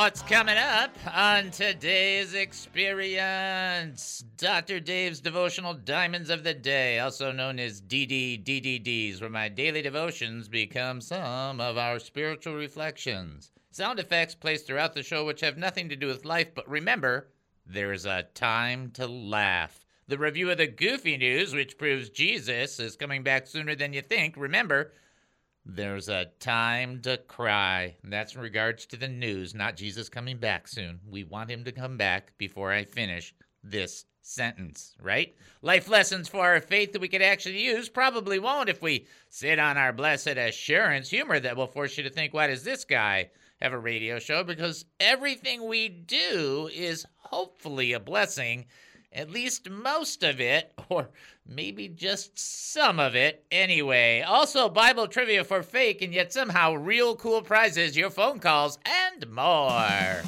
what's coming up on today's experience. Dr. Dave's Devotional Diamonds of the Day, also known as DDDDDs, where my daily devotions become some of our spiritual reflections. Sound effects placed throughout the show which have nothing to do with life, but remember, there's a time to laugh. The review of the Goofy News, which proves Jesus is coming back sooner than you think. Remember, there's a time to cry. And that's in regards to the news, not Jesus coming back soon. We want him to come back before I finish this sentence, right? Life lessons for our faith that we could actually use probably won't if we sit on our blessed assurance. Humor that will force you to think, why does this guy have a radio show? Because everything we do is hopefully a blessing. At least most of it, or maybe just some of it anyway. Also, Bible trivia for fake and yet somehow real cool prizes, your phone calls, and more.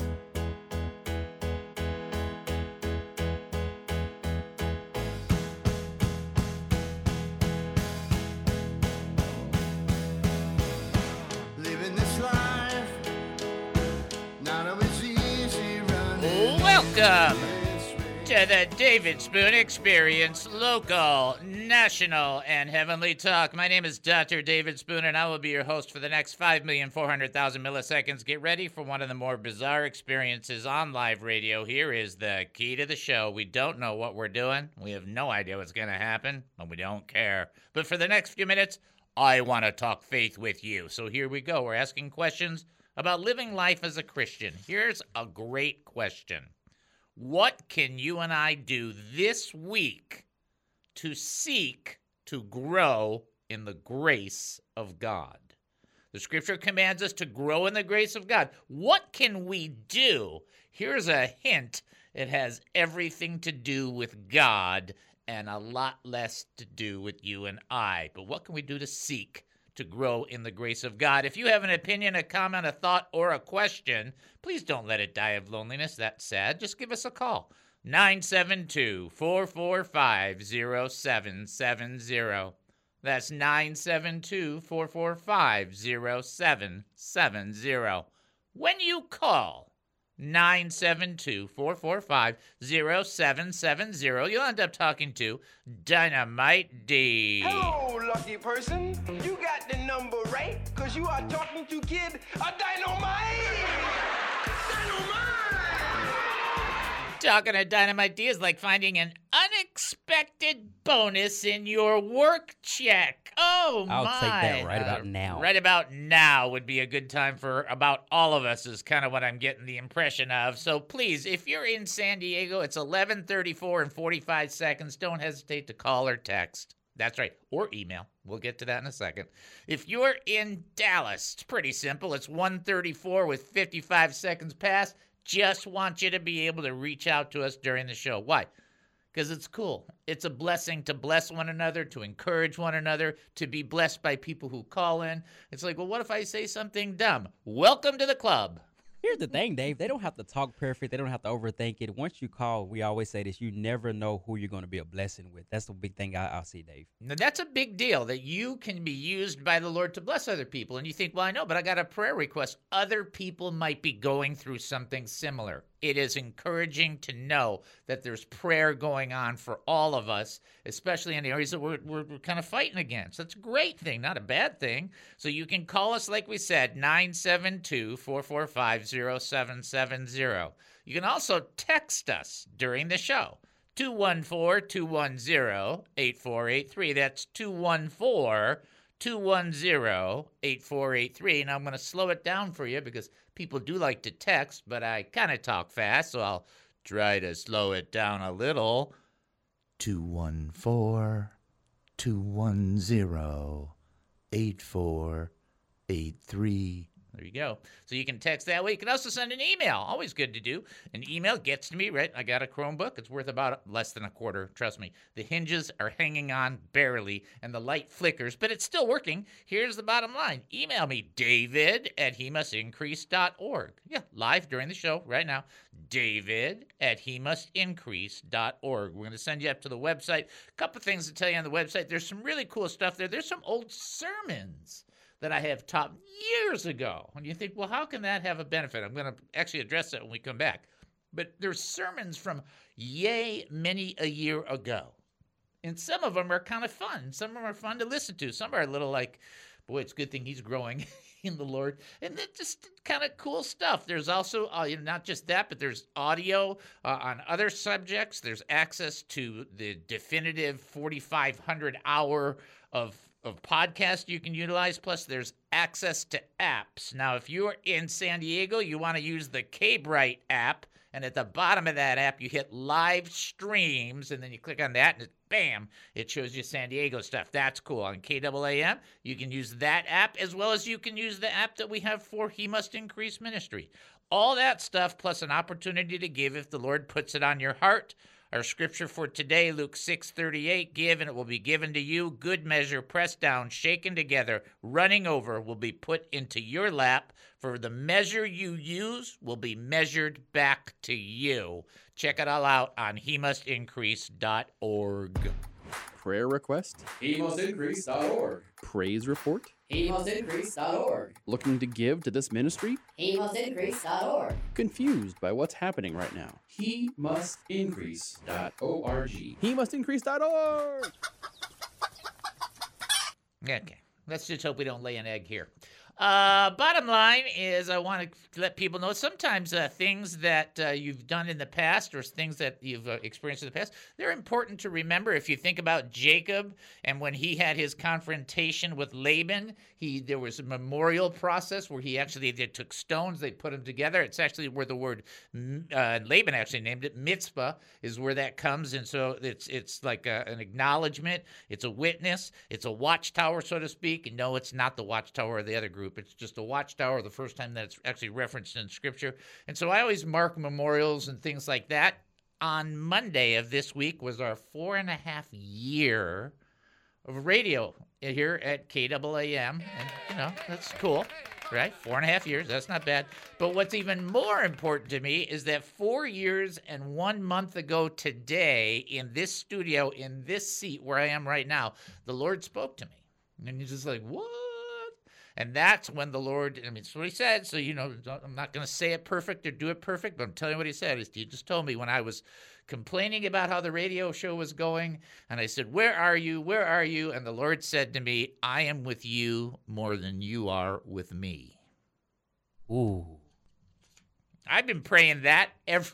Living this life, none of it's easy running. Welcome to the David Spoon Experience, local, national, and heavenly talk. My name is Dr. David Spoon, and I will be your host for the next 5,400,000 milliseconds. Get ready for one of the more bizarre experiences on live radio. Here is the key to the show. We don't know what we're doing. We have no idea what's going to happen, and we don't care. But for the next few minutes, I want to talk faith with you. So here we go. We're asking questions about living life as a Christian. Here's a great question. What can you and I do this week to seek to grow in the grace of God? The scripture commands us to grow in the grace of God. What can we do? Here's a hint. It has everything to do with God and a lot less to do with you and I. But what can we do to seek to grow in the grace of God? If you have an opinion, a comment, a thought, or a question, please don't let it die of loneliness. That's sad. Just give us a call. 972-445-0770. That's 972-445-0770. When you call 972-445-0770, you'll end up talking to Dynamite D. Hello, lucky person. You got the number right, because you are talking to Kid Dynamite. Dynamite! Talking to Dynamite D is like finding an unexpected bonus in your work check. Oh, my. I'll take that right about now. Right about now would be a good time for about all of us is kind of what I'm getting the impression of. So please, if you're in San Diego, it's 11:34 and 45 seconds. Don't hesitate to call or text. That's right. Or email. We'll get to that in a second. If you're in Dallas, it's pretty simple. It's 1:34 with 55 seconds past. Just want you to be able to reach out to us during the show. Why? Because it's cool. It's a blessing to bless one another, to encourage one another, to be blessed by people who call in. It's like, well, what if I say something dumb? Welcome to the club. Here's the thing, Dave. They don't have to talk perfect. They don't have to overthink it. Once you call, we always say this, you never know who you're going to be a blessing with. That's the big thing I see, Dave. Now, that's a big deal, that you can be used by the Lord to bless other people. And you think, well, I know, but I got a prayer request. Other people might be going through something similar. It is encouraging to know that there's prayer going on for all of us, especially in the areas that we're kind of fighting against. That's a great thing, not a bad thing. So you can call us, like we said, 972-445-0770. You can also text us during the show, 214-210-8483. That's 214-210-8483. And I'm going to slow it down for you because people do like to text, but I kind of talk fast, so I'll try to slow it down a little. 214-210-8483. There you go. So you can text that way. You can also send an email. Always good to do. An email gets to me, right? I got a Chromebook. It's worth about less than a quarter. Trust me. The hinges are hanging on barely, and the light flickers, but it's still working. Here's the bottom line. Email me, david@hemustincrease.org. Yeah, live during the show right now. david@hemustincrease.org. We're going to send you up to the website. A couple things to tell you on the website. There's some really cool stuff there. There's some old sermons that I have taught years ago. And you think, well, how can that have a benefit? I'm going to actually address that when we come back. But there's sermons from many a year ago. And some of them are kind of fun. Some of them are fun to listen to. Some are a little like, boy, it's a good thing he's growing in the Lord. And it's just kind of cool stuff. There's also, not just that, but there's audio on other subjects. There's access to the definitive 4,500 hour of podcast you can utilize. Plus, there's access to apps. Now, if you're in San Diego, you want to use the K-Bright app. And at the bottom of that app, you hit live streams, and then you click on that, and bam, it shows you San Diego stuff. That's cool. On KAAM, you can use that app, as well as you can use the app that we have for He Must Increase Ministry. All that stuff, plus an opportunity to give if the Lord puts it on your heart. Our scripture for today, Luke 6:38, give, and it will be given to you. Good measure, pressed down, shaken together, running over, will be put into your lap. For the measure you use will be measured back to you. Check it all out on HeMustIncrease.org. Prayer request? HeMustIncrease.org. Praise report? HeMustIncrease.org. Looking to give to this ministry? HeMustIncrease.org. Confused by what's happening right now? HeMustIncrease.org. HeMustIncrease.org. Okay, let's just hope we don't lay an egg here. Bottom line is I want to let people know sometimes things that you've done in the past or things that you've experienced in the past, they're important to remember. If you think about Jacob and when he had his confrontation with Laban, there was a memorial process where they took stones, they put them together. It's actually where the word Laban actually named it. Mitzvah is where that comes. And so it's like an acknowledgement. It's a witness. It's a watchtower, so to speak. And no, it's not the watchtower of the other group. It's just a watchtower the first time that it's actually referenced in Scripture. And so I always mark memorials and things like that. On Monday of this week was our 4.5 year of radio here at KAAM. And, that's cool, right? 4.5 years, that's not bad. But what's even more important to me is that 4 years and 1 month ago today in this studio, in this seat where I am right now, the Lord spoke to me. And you're just like, what? And that's when the Lord, it's what he said. So, I'm not going to say it perfect or do it perfect, but I'm telling you what he said. He just told me when I was complaining about how the radio show was going, and I said, where are you? Where are you? And the Lord said to me, I am with you more than you are with me. Ooh. I've been praying that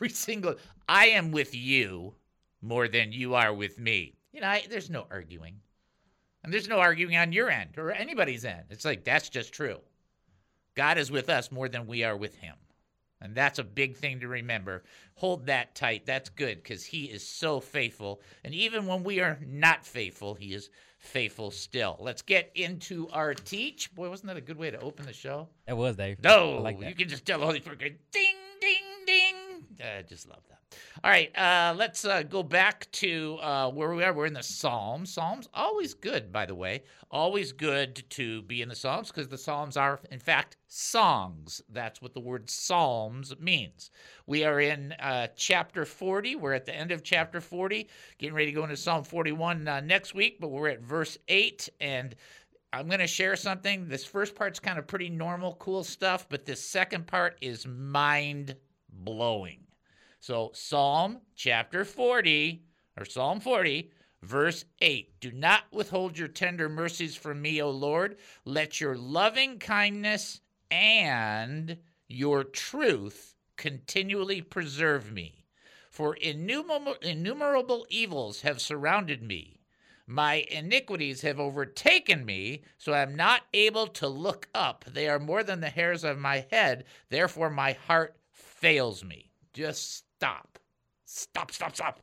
I am with you more than you are with me. There's no arguing. And there's no arguing on your end or anybody's end. It's like, that's just true. God is with us more than we are with him. And that's a big thing to remember. Hold that tight. That's good because he is so faithful. And even when we are not faithful, he is faithful still. Let's get into our teach. Boy, wasn't that a good way to open the show? That was, Dave. No, like that. You can just tell the Holy Spirit, ding, ding, ding. I just love that. All right, let's go back to where we are. We're in the Psalms. Psalms, always good, by the way. Always good to be in the Psalms because the Psalms are, in fact, songs. That's what the word Psalms means. We are in chapter 40. We're at the end of chapter 40, getting ready to go into Psalm 41 next week, but we're at verse 8, and I'm going to share something. This first part's kind of pretty normal, cool stuff, but this second part is mind-blowing. So Psalm chapter 40, or Psalm 40, verse 8. Do not withhold your tender mercies from me, O Lord. Let your loving kindness and your truth continually preserve me. For innumerable evils have surrounded me. My iniquities have overtaken me, so I am not able to look up. They are more than the hairs of my head. Therefore my heart fails me. Just stop. Stop.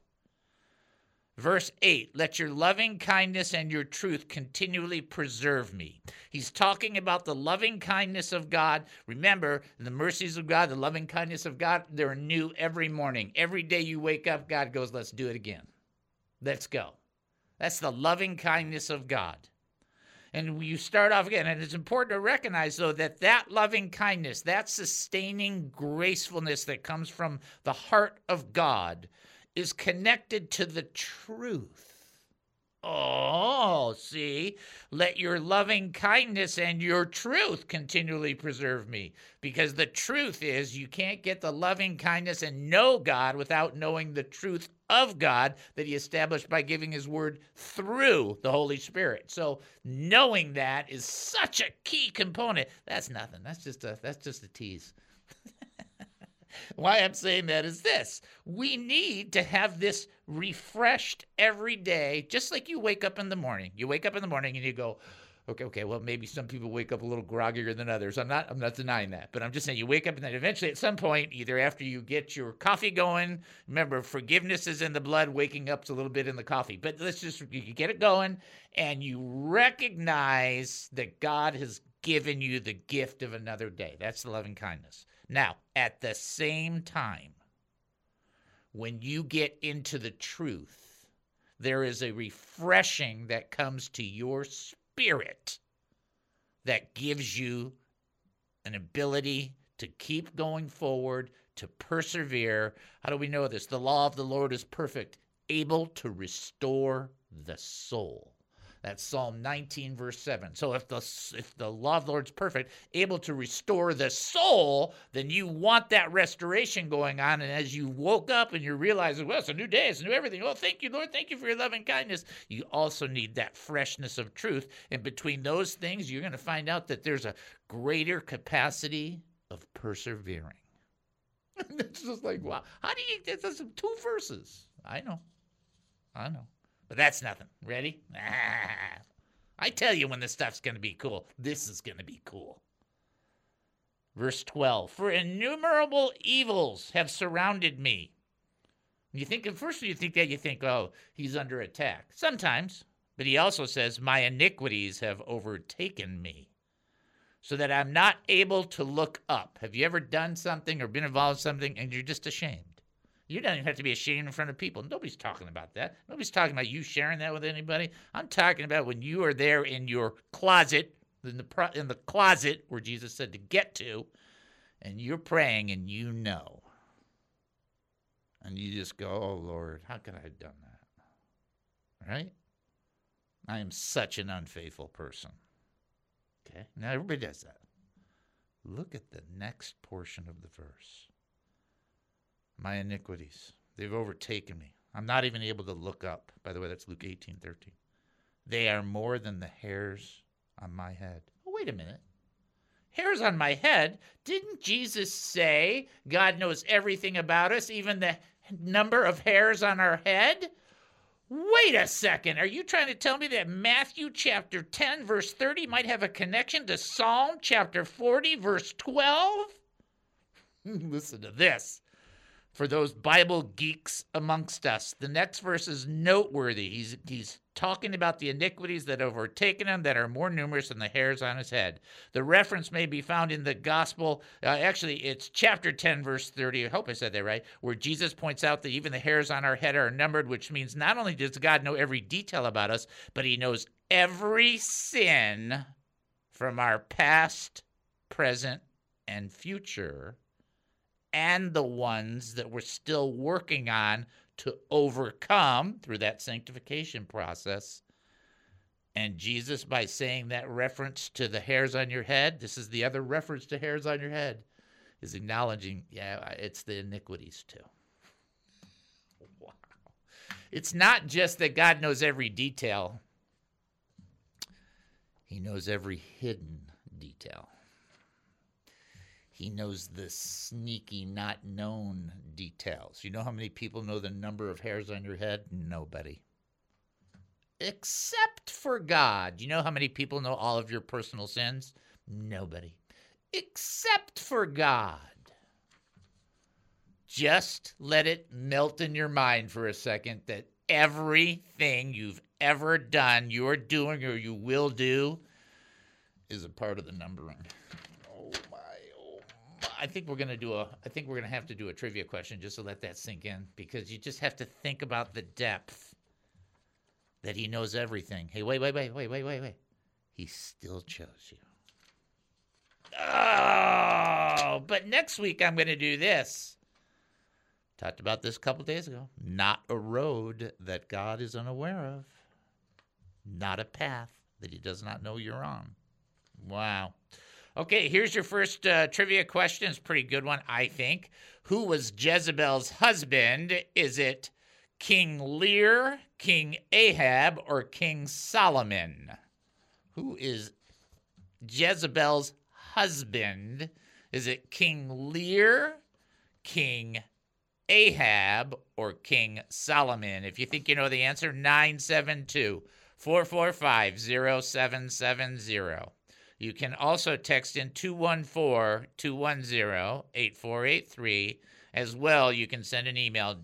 Verse 8, let your loving kindness and your truth continually preserve me. He's talking about the loving kindness of God. Remember, the mercies of God, the loving kindness of God, they're new every morning. Every day you wake up, God goes, let's do it again. Let's go. That's the loving kindness of God. And you start off again, and it's important to recognize, though, that loving kindness, that sustaining gracefulness that comes from the heart of God is connected to the truth. Oh, see, let your loving kindness and your truth continually preserve me. Because the truth is, you can't get the loving kindness and know God without knowing the truth of God that he established by giving his word through the Holy Spirit. So knowing that is such a key component. That's nothing. That's just a tease. Why I'm saying that is this. We need to have this refreshed every day, just like you wake up in the morning. You wake up in the morning and you go, okay, well, maybe some people wake up a little groggier than others. I'm not denying that, but I'm just saying you wake up and then eventually at some point, either after you get your coffee going, remember, forgiveness is in the blood, waking up's a little bit in the coffee, but you get it going and you recognize that God has given you the gift of another day. That's the loving kindness. Now, at the same time, when you get into the truth, there is a refreshing that comes to your spirit that gives you an ability to keep going forward, to persevere. How do we know this? The law of the Lord is perfect, able to restore the soul. That's Psalm 19, verse 7. So if the law of the Lord is perfect, able to restore the soul, then you want that restoration going on. And as you woke up and you're realizing, well, it's a new day, it's a new everything. Oh, thank you, Lord. Thank you for your loving kindness. You also need that freshness of truth. And between those things, you're going to find out that there's a greater capacity of persevering. It's just like, wow. How do you, that's 2 verses. I know. But that's nothing. Ready? I tell you when this stuff's going to be cool. This is going to be cool. Verse 12. For innumerable evils have surrounded me. You think, at first you think, oh, he's under attack. Sometimes. But he also says, my iniquities have overtaken me, so that I'm not able to look up. Have you ever done something or been involved in something and you're just ashamed? You don't even have to be ashamed in front of people. Nobody's talking about that. Nobody's talking about you sharing that with anybody. I'm talking about when you are there in your closet, in the closet where Jesus said to get to, and you're praying and you know. And you just go, oh, Lord, how could I have done that? Right? I am such an unfaithful person. Okay? Now, everybody does that. Look at the next portion of the verse. My iniquities, they've overtaken me. I'm not even able to look up. By the way, that's Luke 18:13. They are more than the hairs on my head. Oh, wait a minute. Hairs on my head? Didn't Jesus say God knows everything about us, even the number of hairs on our head? Wait a second. Are you trying to tell me that Matthew chapter 10, verse 30 might have a connection to Psalm chapter 40, verse 12? Listen to this. For those Bible geeks amongst us, the next verse is noteworthy. He's talking about the iniquities that have overtaken him that are more numerous than the hairs on his head. The reference may be found in the gospel. Actually, it's chapter 10, verse 30. I hope I said that right, where Jesus points out that even the hairs on our head are numbered, which means not only does God know every detail about us, but he knows every sin from our past, present, and future, and the ones that we're still working on to overcome through that sanctification process. And Jesus, by saying that reference to the hairs on your head, this is the other reference to hairs on your head, is acknowledging, yeah, it's the iniquities too. Wow. It's not just that God knows every detail. He knows every hidden detail. He knows the sneaky, not known details. You know how many people know the number of hairs on your head? Nobody. Except for God. You know how many people know all of your personal sins? Nobody. Except for God. Just let it melt in your mind for a second that everything you've ever done, you're doing, or you will do is a part of the numbering. I think we're going to have to do a trivia question just to let that sink in, because you just have to think about the depth that he knows everything. Hey, wait. He still chose you. Oh, but next week I'm going to do this. Talked about this a couple days ago. Not a road that God is unaware of. not a path that he does not know you're on. Wow. Okay, here's your first trivia question. It's a pretty good one, I think. Who was Jezebel's husband? Is it King Lear, King Ahab, or King Solomon? Who is Jezebel's husband? Is it King Lear, King Ahab, or King Solomon? If you think you know the answer, 972-445-0770. You can also text in 214-210-8483. As well, you can send an email,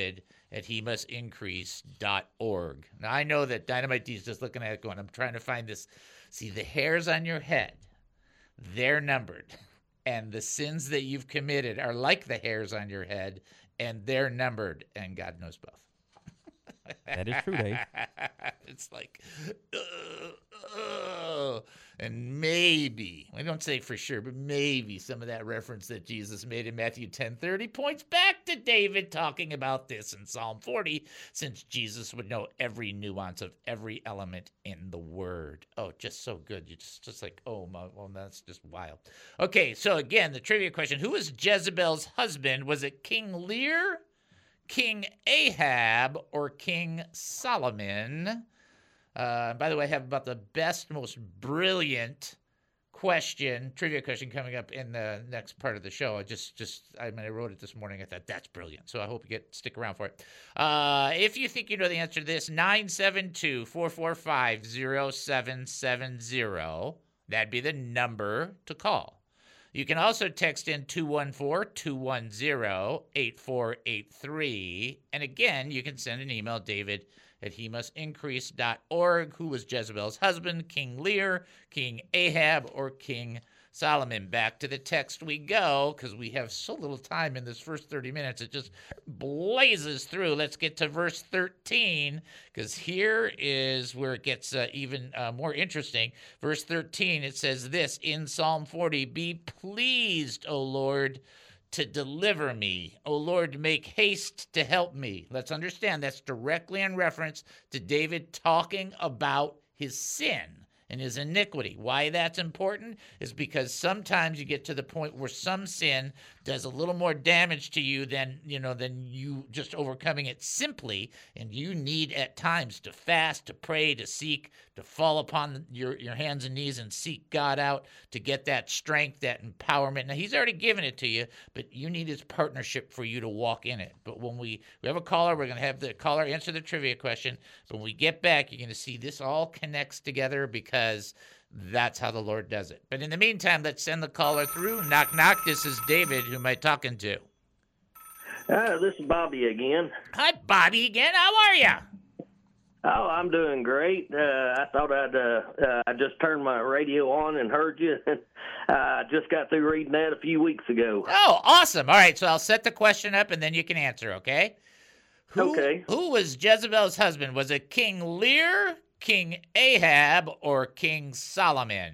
david@hemustincrease.org. Now, I know that Dynamite D is just looking at it going, I'm trying to find this. See, the hairs on your head, they're numbered. And the sins that you've committed are like the hairs on your head, and they're numbered, and God knows both. That is true, Dave. It's like, and maybe, we don't say for sure, but maybe some of that reference that Jesus made in Matthew 10:30 points back to David talking about this in Psalm 40, since Jesus would know every nuance of every element in the word. Oh, just so good. You just like, oh, my, well, that's just wild. Okay, so again, the trivia question, who was Jezebel's husband? Was it King Lear, King Ahab, or King Solomon? By the way, I have about the best, most brilliant trivia question coming up in the next part of the show. I wrote it this morning. I thought that's brilliant. So I hope you stick around for it. If you think you know the answer to this, 972-445-0770. That'd be the number to call. You can also text in 214-210-8483. And again, you can send an email, david@hemustincrease.org. Who was Jezebel's husband? King Lear, King Ahab, or King Solomon? Back to the text we go, because we have so little time in this first 30 minutes. It just blazes through. Let's get to verse 13, because here is where it gets even more interesting. Verse 13, it says this in Psalm 40, "Be pleased, O Lord, to deliver me. O Lord, make haste to help me." Let's understand that's directly in reference to David talking about his sin and his iniquity. Why that's important is because sometimes you get to the point where some sin does a little more damage to you than you just overcoming it simply, and you need at times to fast, to pray, to seek, to fall upon your hands and knees and seek God out to get that strength, that empowerment. Now, he's already given it to you, but you need his partnership for you to walk in it. But when we have a caller, we're going to have the caller answer the trivia question. When we get back, you're going to see this all connects together, because that's how the Lord does it. But in the meantime, let's send the caller through. Knock, knock. This is David. Who am I talking to? This is Bobby again. Hi, Bobby again. How are you? Oh, I'm doing great. I thought I just turned my radio on and heard you. I just got through reading that a few weeks ago. Oh, awesome. All right, so I'll set the question up, and then you can answer, okay? Okay. Who was Jezebel's husband? Was it King Lear, King Ahab, or King Solomon?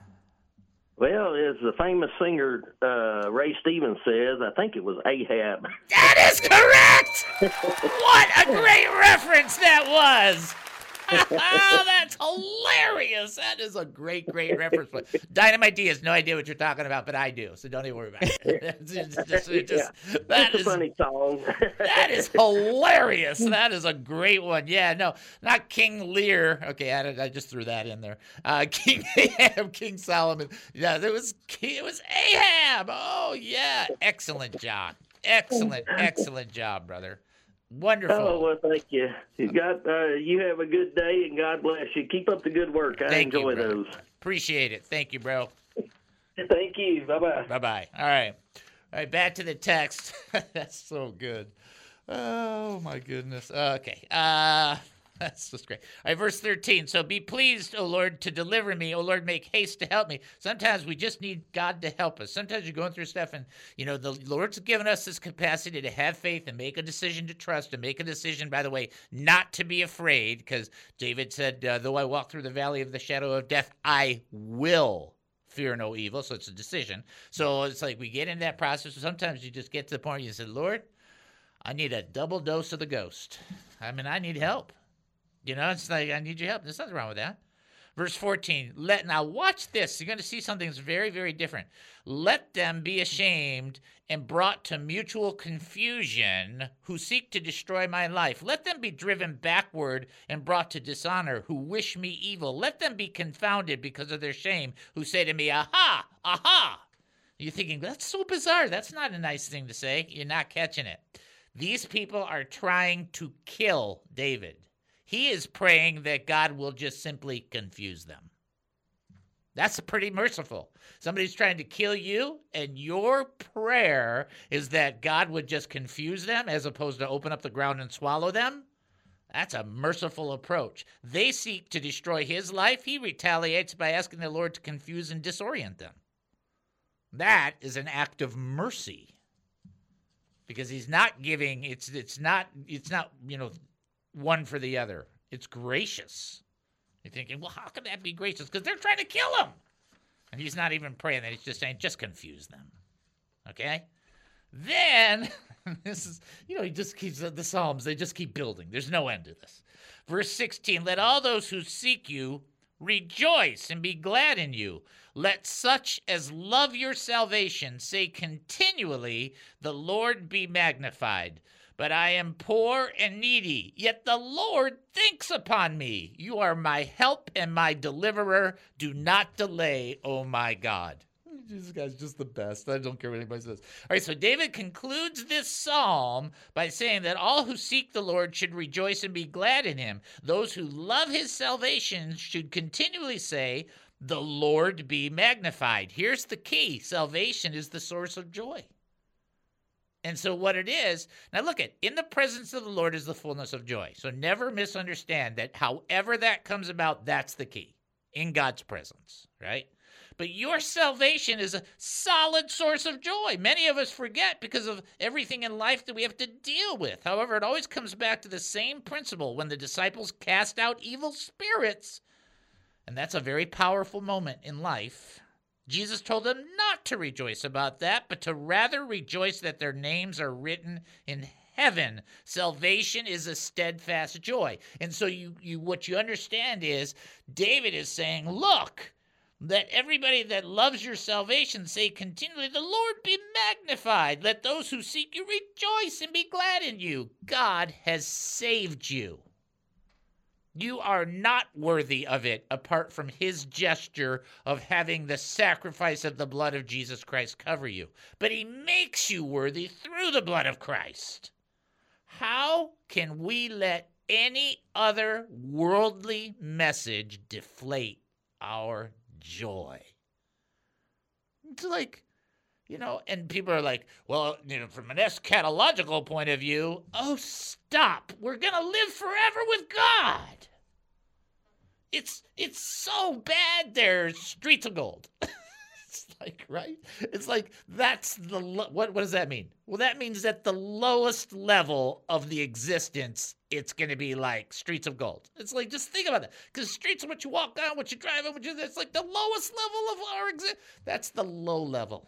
Well, as the famous singer Ray Stevens says, I think it was Ahab. That is correct! What a great reference that was! Oh, that's hilarious. That is a great, great reference. Dynamite D has no idea what you're talking about, but I do, so don't even worry about it. That's a funny song. That is hilarious. That is a great one. Yeah, no, not King Lear. Okay, I just threw that in there. King Ahab, King Solomon. Yeah, it was Ahab. Oh, yeah. Excellent job. Excellent job, brother. Wonderful. Oh, well, thank you. You have a good day, and God bless you. Keep up the good work. I enjoy those. Appreciate it. Thank you, bro. Thank you. Bye-bye. Bye-bye. All right, back to the text. That's so good. Oh, my goodness. Okay. That's just great. All right, verse 13. "So be pleased, O Lord, to deliver me. O Lord, make haste to help me." Sometimes we just need God to help us. Sometimes you're going through stuff, and, the Lord's given us this capacity to have faith and make a decision to trust, and make a decision, by the way, not to be afraid, because David said, though I walk through the valley of the shadow of death, I will fear no evil. So it's a decision. So it's like we get into that process. Sometimes you just get to the point where you say, Lord, I need a double dose of the ghost. I need help. You know, it's like, I need your help. There's nothing wrong with that. Verse 14, now watch this. You're going to see something that's very, very different. Let them be ashamed and brought to mutual confusion who seek to destroy my life. Let them be driven backward and brought to dishonor who wish me evil. Let them be confounded because of their shame who say to me, aha, aha. You're thinking, that's so bizarre. That's not a nice thing to say. You're not catching it. These people are trying to kill David. He is praying that God will just simply confuse them. That's pretty merciful. Somebody's trying to kill you, and your prayer is that God would just confuse them as opposed to open up the ground and swallow them. That's a merciful approach. They seek to destroy his life. He retaliates by asking the Lord to confuse and disorient them. That is an act of mercy, because he's not giving. It's not one for the other. It's gracious. You're thinking, well, how can that be gracious? Because they're trying to kill him. And he's not even praying that. He's just saying, just confuse them. Okay? Then, this is, he just keeps, the Psalms, they just keep building. There's no end to this. Verse 16, let all those who seek you rejoice and be glad in you. Let such as love your salvation say continually, the Lord be magnified. But I am poor and needy, yet the Lord thinks upon me. You are my help and my deliverer. Do not delay, O my God. This guy's just the best. I don't care what anybody says. All right, so David concludes this psalm by saying that all who seek the Lord should rejoice and be glad in him. Those who love his salvation should continually say, the Lord be magnified. Here's the key. Salvation is the source of joy. And so what it is, now look at, in the presence of the Lord is the fullness of joy. So never misunderstand that however that comes about, that's the key, in God's presence, right? But your salvation is a solid source of joy. Many of us forget because of everything in life that we have to deal with. However, it always comes back to the same principle when the disciples cast out evil spirits, and that's a very powerful moment in life. Jesus told them not to rejoice about that, but to rather rejoice that their names are written in heaven. Salvation is a steadfast joy. And so what you understand is David is saying, look, let everybody that loves your salvation say continually, the Lord be magnified. Let those who seek you rejoice and be glad in you. God has saved you. You are not worthy of it apart from his gesture of having the sacrifice of the blood of Jesus Christ cover you. But he makes you worthy through the blood of Christ. How can we let any other worldly message deflate our joy? It's like, and people are like, well, from an eschatological point of view, oh, stop. We're going to live forever with God. It's so bad there's streets of gold. It's like, right? It's like, that's what does that mean? Well, that means that the lowest level of the existence, it's going to be like streets of gold. It's like, just think about that. Because streets are what you walk on, what you drive on, it's like the lowest level of our existence. That's the low level.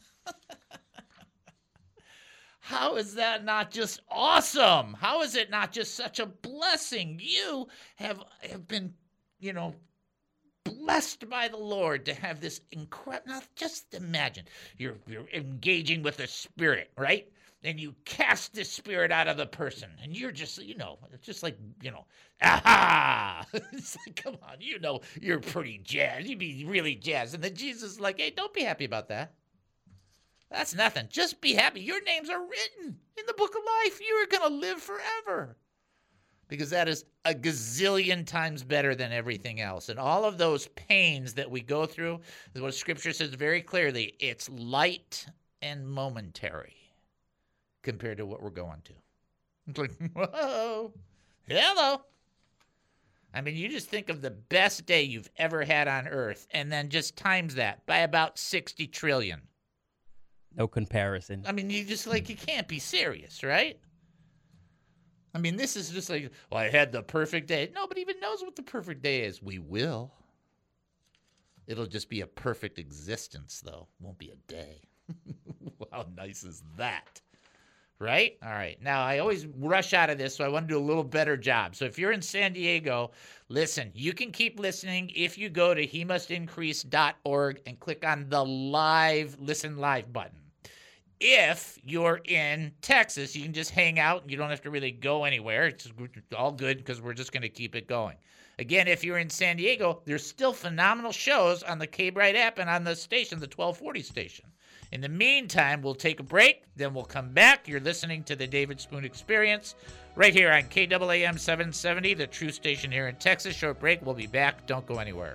How is that not just awesome? How is it not just such a blessing? You have been, blessed by the Lord to have this incredible. Now, just imagine you're engaging with a spirit, right? And you cast this spirit out of the person, and you're just, it's just like, aha! It's like, come on, you're pretty jazzed. You'd be really jazzed. And then Jesus is like, hey, don't be happy about that. That's nothing. Just be happy. Your names are written in the book of life. You are going to live forever. Because that is a gazillion times better than everything else. And all of those pains that we go through, is what Scripture says very clearly, it's light and momentary compared to what we're going to. It's like, whoa, hello. I mean, you just think of the best day you've ever had on earth, and then just times that by about 60 trillion. No comparison. I mean, you can't be serious, right? I mean, this is just like, well, I had the perfect day. Nobody even knows what the perfect day is. We will. It'll just be a perfect existence, though. Won't be a day. How nice is that? Right? All right. Now, I always rush out of this, so I want to do a little better job. So if you're in San Diego, listen, you can keep listening if you go to hemustincrease.org and click on the listen live button. If you're in Texas, you can just hang out. You don't have to really go anywhere. It's all good because we're just going to keep it going. Again, if you're in San Diego, there's still phenomenal shows on the K-Brite app and on the station, the 1240 station. In the meantime, we'll take a break, then we'll come back. You're listening to the David Spoon Experience right here on KAAM 770, the true station here in Texas. Short break. We'll be back. Don't go anywhere.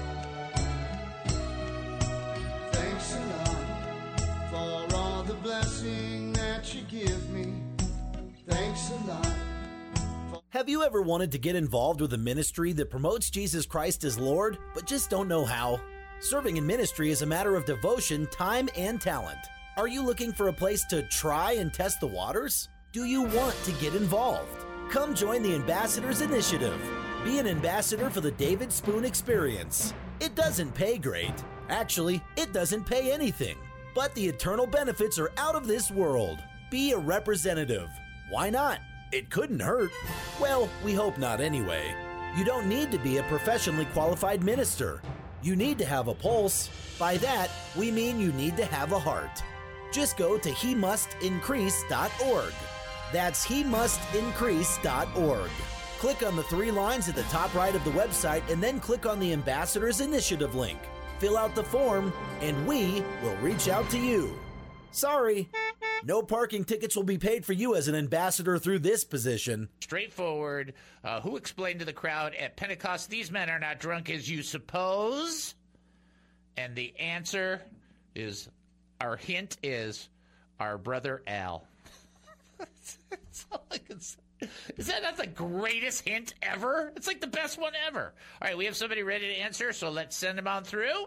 Thanks a lot for all the blessing that you give me. Thanks a lot. Have you ever wanted to get involved with a ministry that promotes Jesus Christ as Lord, but just don't know how? Serving in ministry is a matter of devotion, time, and talent. Are you looking for a place to try and test the waters? Do you want to get involved? Come join the Ambassadors Initiative. Be an ambassador for the David Spoon Experience. It doesn't pay great. Actually, it doesn't pay anything. But the eternal benefits are out of this world. Be a representative. Why not? It couldn't hurt. Well, we hope not anyway. You don't need to be a professionally qualified minister. You need to have a pulse. By that, we mean you need to have a heart. Just go to hemustincrease.org. That's hemustincrease.org. Click on the 3 lines at the top right of the website and then click on the Ambassadors Initiative link. Fill out the form and we will reach out to you. Sorry, no parking tickets will be paid for you as an ambassador through this position. Straightforward. Who explained to the crowd at Pentecost, these men are not drunk as you suppose? And the answer is, our hint is, our brother Al. That's all I can say. Is that not the greatest hint ever? It's like the best one ever. All right, we have somebody ready to answer, so let's send them on through.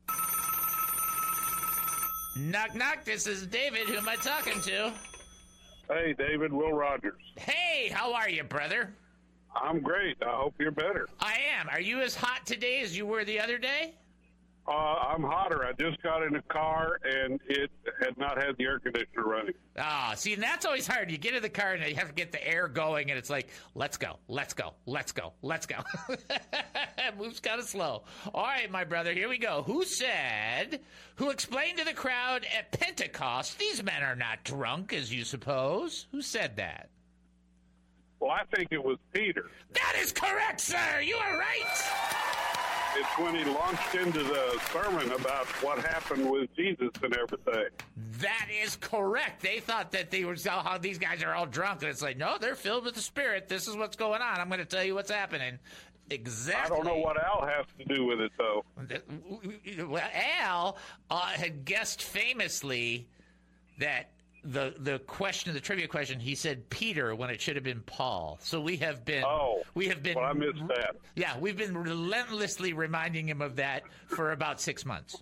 Knock, knock. This is David. Who am I talking to? Hey, David, Will Rogers. Hey, how are you, brother? I'm great. I hope you're better. I am. Are you as hot today as you were the other day? I'm hotter. I just got in a car, and it had not had the air conditioner running. See, and that's always hard. You get in the car, and you have to get the air going, and it's like, let's go, let's go, let's go, let's go. Moves kind of slow. All right, my brother, here we go. Who explained to the crowd at Pentecost, these men are not drunk, as you suppose? Who said that? Well, I think it was Peter. That is correct, sir. You are right. It's when he launched into the sermon about what happened with Jesus and everything. That is correct. They thought that they were how these guys are all drunk, and it's like, no, they're filled with the Spirit. This is what's going on. I'm going to tell you what's happening. Exactly. I don't know what Al has to do with it, though. Well, Al had guessed famously that the trivia question, he said Peter when it should have been Paul. So we have been. Well, I missed that. Yeah, we've been relentlessly reminding him of that for about 6 months.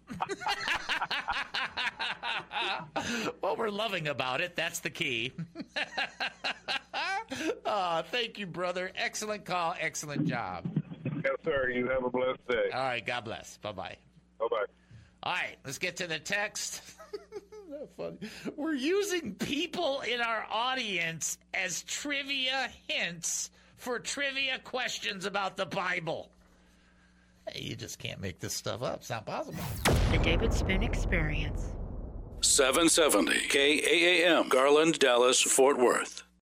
What we're loving about it, that's the key. Thank you, brother. Excellent call. Excellent job. Yes, sir. You have a blessed day. All right. God bless. Bye-bye. Bye-bye. All right. Let's get to the text. Funny. We're using people in our audience as trivia hints for trivia questions about the Bible. Hey, you just can't make this stuff up. It's not possible. The David Spoon Experience. 770 KAAM, Garland, Dallas, Fort Worth.